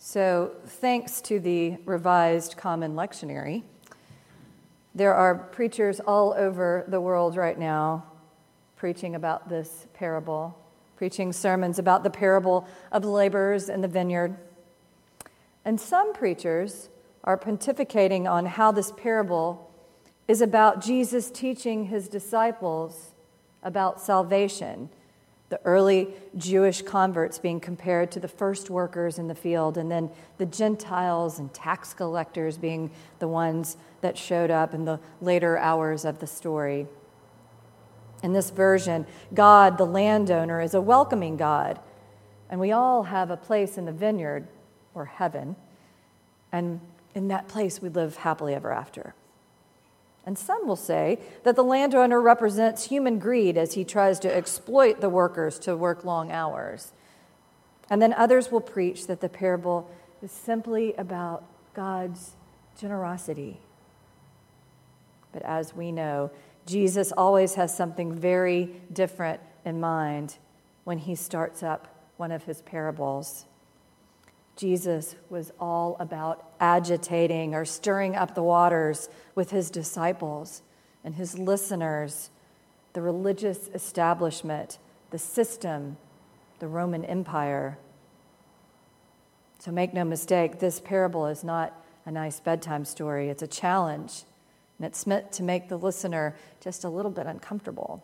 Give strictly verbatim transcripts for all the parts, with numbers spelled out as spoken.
So, thanks to the Revised Common Lectionary, there are preachers all over the world right now preaching about this parable, preaching sermons about the parable of the laborers in the vineyard. And some preachers are pontificating on how this parable is about Jesus teaching his disciples about salvation, the early Jewish converts being compared to the first workers in the field, and then the Gentiles and tax collectors being the ones that showed up in the later hours of the story. In this version, God, the landowner, is a welcoming God, and we all have a place in the vineyard, or heaven, and in that place we live happily ever after. And some will say that the landowner represents human greed as he tries to exploit the workers to work long hours. And then others will preach that the parable is simply about God's generosity. But as we know, Jesus always has something very different in mind when he starts up one of his parables. Jesus was all about agitating or stirring up the waters with his disciples and his listeners, the religious establishment, the system, the Roman Empire. So make no mistake, this parable is not a nice bedtime story. It's a challenge, and it's meant to make the listener just a little bit uncomfortable.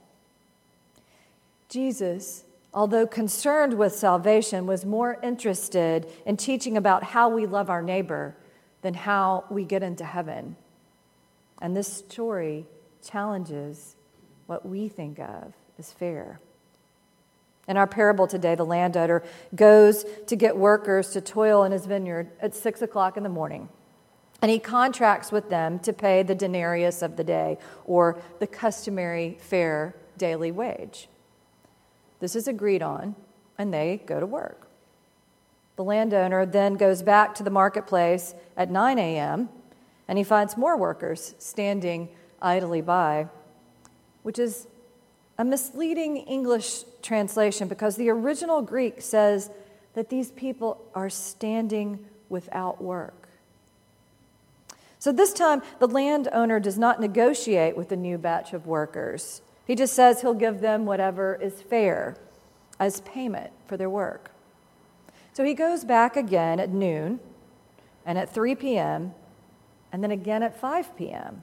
Jesus, although concerned with salvation, was more interested in teaching about how we love our neighbor than how we get into heaven. And this story challenges what we think of as fair. In our parable today, the landowner goes to get workers to toil in his vineyard at six o'clock in the morning. And he contracts with them to pay the denarius of the day, or the customary fair daily wage. This is agreed on, and they go to work. The landowner then goes back to the marketplace at nine a.m., and he finds more workers standing idly by, which is a misleading English translation because the original Greek says that these people are standing without work. So this time, the landowner does not negotiate with the new batch of workers. He just says he'll give them whatever is fair as payment for their work. So he goes back again at noon and at three p.m. and then again at five p.m.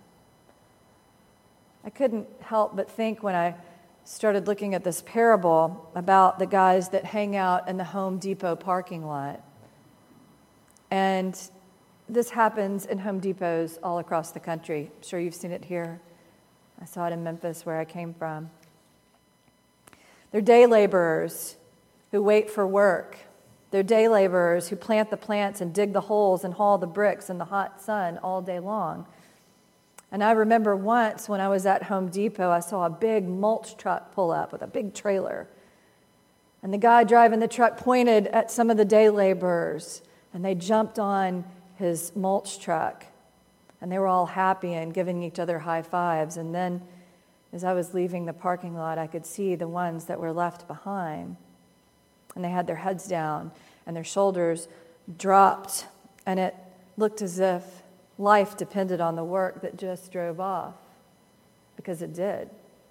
I couldn't help but think when I started looking at this parable about the guys that hang out in the Home Depot parking lot. And this happens in Home Depots all across the country. I'm sure you've seen it here. I saw it in Memphis, where I came from. They're day laborers who wait for work. They're day laborers who plant the plants and dig the holes and haul the bricks in the hot sun all day long. And I remember once when I was at Home Depot, I saw a big mulch truck pull up with a big trailer. And the guy driving the truck pointed at some of the day laborers, and they jumped on his mulch truck. And they were all happy and giving each other high fives. And then as I was leaving the parking lot, I could see the ones that were left behind. And they had their heads down and their shoulders dropped. And it looked as if life depended on the work that just drove off, because it did.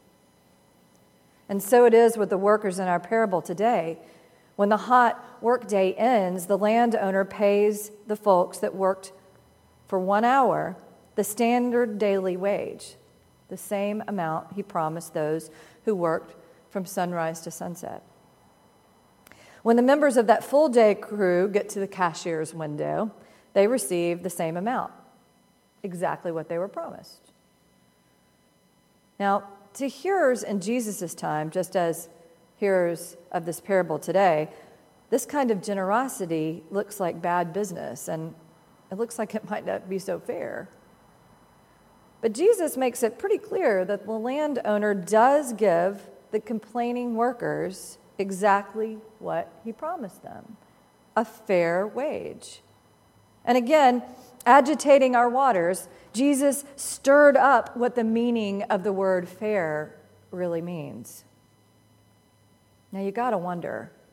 And so it is with the workers in our parable today. When the hot workday ends, the landowner pays the folks that worked for one hour the standard daily wage, the same amount he promised those who worked from sunrise to sunset. When the members of that full day crew get to the cashier's window, they receive the same amount, exactly what they were promised. Now, to hearers in Jesus' time, just as hearers of this parable today, this kind of generosity looks like bad business, and it looks like it might not be so fair. But Jesus makes it pretty clear that the landowner does give the complaining workers exactly what he promised them, a fair wage. And again, agitating our waters, Jesus stirred up what the meaning of the word fair really means. Now you got to wonder,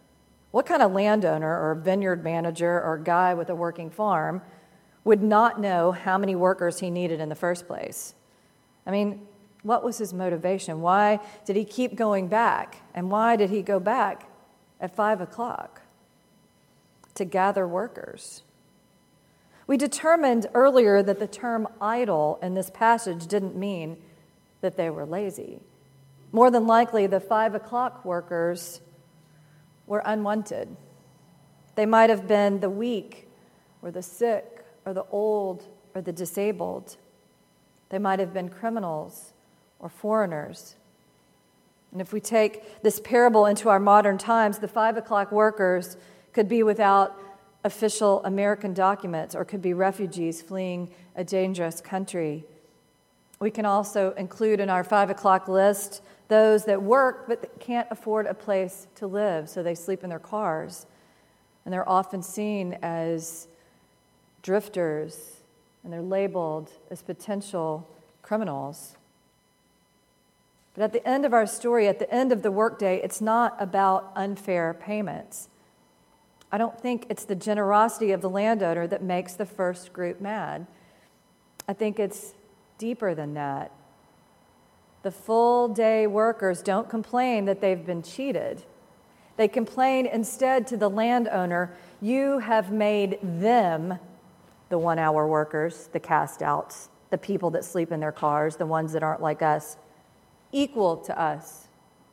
What kind of landowner or vineyard manager or guy with a working farm would not know how many workers he needed in the first place? I mean, what was his motivation? Why did he keep going back? And why did he go back at five o'clock? To gather workers. We determined earlier that the term idle in this passage didn't mean that they were lazy. More than likely, the five o'clock workers were unwanted. They might have been the weak or the sick or the old or the disabled. They might have been criminals or foreigners. And if we take this parable into our modern times, the five o'clock workers could be without official American documents or could be refugees fleeing a dangerous country. We can also include in our five o'clock list those that work but that can't afford a place to live, so they sleep in their cars. And they're often seen as drifters, and they're labeled as potential criminals. But at the end of our story, at the end of the workday, it's not about unfair payments. I don't think it's the generosity of the landowner that makes the first group mad. I think it's deeper than that. The full-day workers don't complain that they've been cheated. They complain instead to the landowner, "You have made them," the one-hour workers, the cast-outs, the people that sleep in their cars, the ones that aren't like us, equal to us.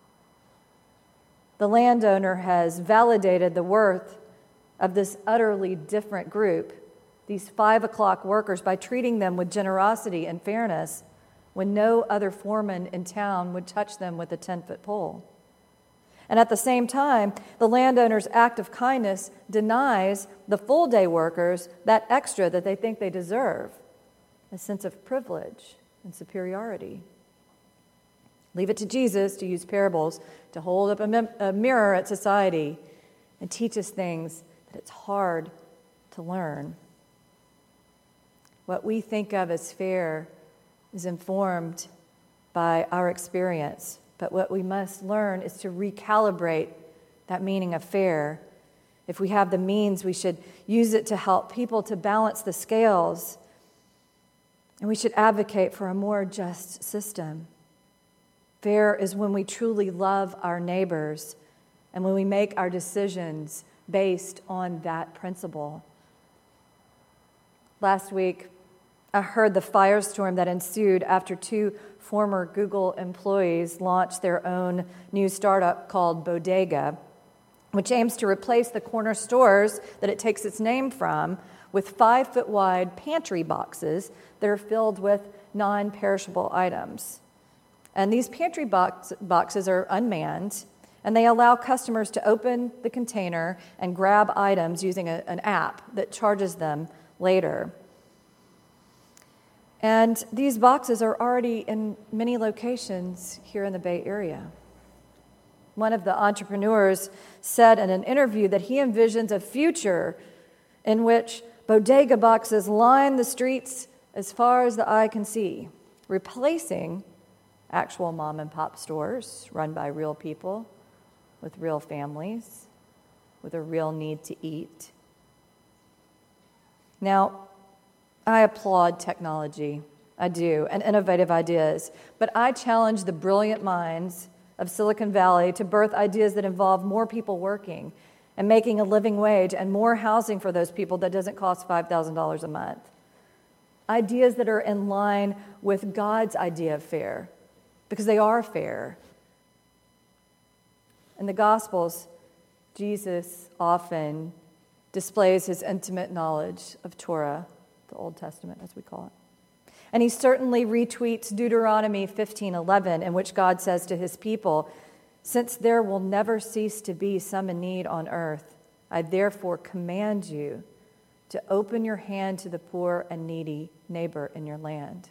The landowner has validated the worth of this utterly different group, these five o'clock workers, by treating them with generosity and fairness when no other foreman in town would touch them with a ten-foot pole. And at the same time, the landowner's act of kindness denies the full-day workers that extra that they think they deserve, a sense of privilege and superiority. Leave it to Jesus to use parables to hold up a, mem- a mirror at society and teach us things that it's hard to learn. What we think of as fair is informed by our experience, but what we must learn is to recalibrate that meaning of fair. If we have the means, we should use it to help people to balance the scales, and we should advocate for a more just system. Fair is when we truly love our neighbors and when we make our decisions based on that principle. Last week, I heard the firestorm that ensued after two former Google employees launched their own new startup called Bodega, which aims to replace the corner stores that it takes its name from with five-foot-wide pantry boxes that are filled with non-perishable items. And these pantry box, boxes are unmanned, and they allow customers to open the container and grab items using a, an app that charges them later. And these boxes are already in many locations here in the Bay Area. One of the entrepreneurs said in an interview that he envisions a future in which bodega boxes line the streets as far as the eye can see, replacing actual mom and pop stores run by real people with real families, with a real need to eat. Now, I applaud technology, I do, and innovative ideas, but I challenge the brilliant minds of Silicon Valley to birth ideas that involve more people working and making a living wage and more housing for those people that doesn't cost five thousand dollars a month. Ideas that are in line with God's idea of fair, because they are fair. In the Gospels, Jesus often displays his intimate knowledge of Torah, the Old Testament, as we call it. And he certainly retweets Deuteronomy fifteen eleven, in which God says to his people, "Since there will never cease to be some in need on earth, I therefore command you to open your hand to the poor and needy neighbor in your land."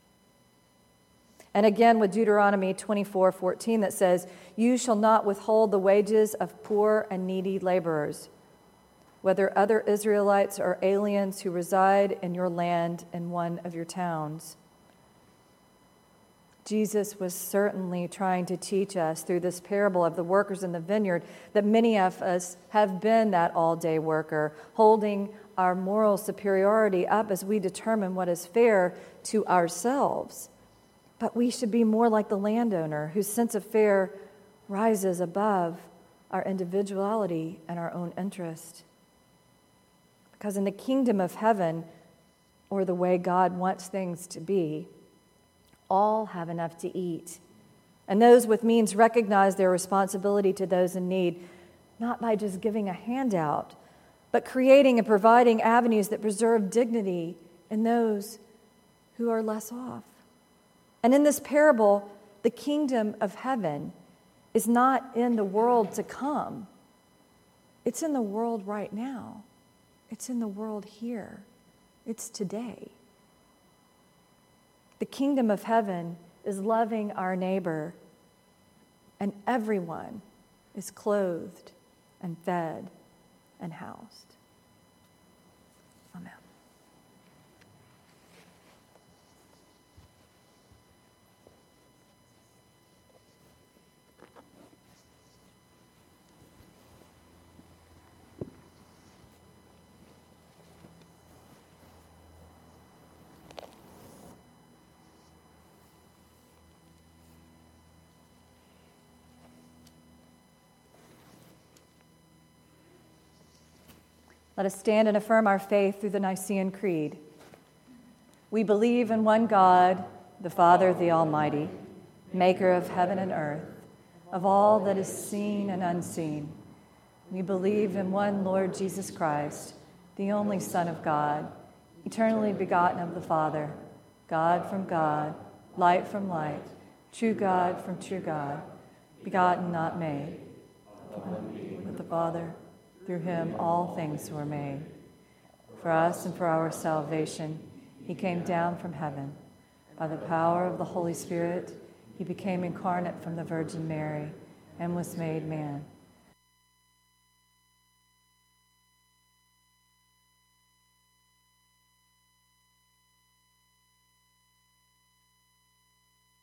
And again with Deuteronomy twenty-four fourteen that says, "You shall not withhold the wages of poor and needy laborers, whether other Israelites or aliens who reside in your land in one of your towns." Jesus was certainly trying to teach us through this parable of the workers in the vineyard that many of us have been that all-day worker, holding our moral superiority up as we determine what is fair to ourselves. But we should be more like the landowner whose sense of fair rises above our individuality and our own interest. Because in the kingdom of heaven, or the way God wants things to be, all have enough to eat. And those with means recognize their responsibility to those in need, not by just giving a handout, but creating and providing avenues that preserve dignity in those who are less off. And in this parable, the kingdom of heaven is not in the world to come. It's in the world right now. It's in the world here. It's today. The kingdom of heaven is loving our neighbor, and everyone is clothed and fed and housed. Amen. Let us stand and affirm our faith through the Nicene Creed. We believe in one God, the Father, the Almighty, maker of heaven and earth, of all that is seen and unseen. We believe in one Lord Jesus Christ, the only Son of God, eternally begotten of the Father, God from God, light from light, true God from true God, begotten, not made, with the Father. Through him all things were made. For us and for our salvation, he came down from heaven. By the power of the Holy Spirit, he became incarnate from the Virgin Mary and was made man.